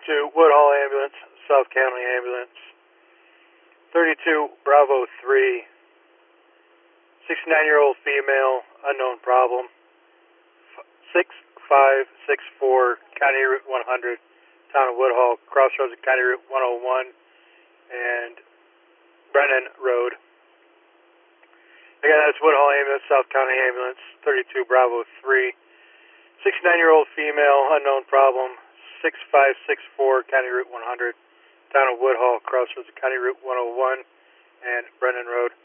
to Woodhall Ambulance, South County Ambulance, 32 Bravo 3, 69-year-old female, unknown problem, 6564 County Route 100, town of Woodhall, crossroads of County Route 101 and Brennan Road. Again, that's Woodhall Ambulance, South County Ambulance, 32 Bravo 3, 69-year-old female, unknown problem, 6564 County Route 100, town of Woodhall, crossroads of County Route 101 and Brennan Road.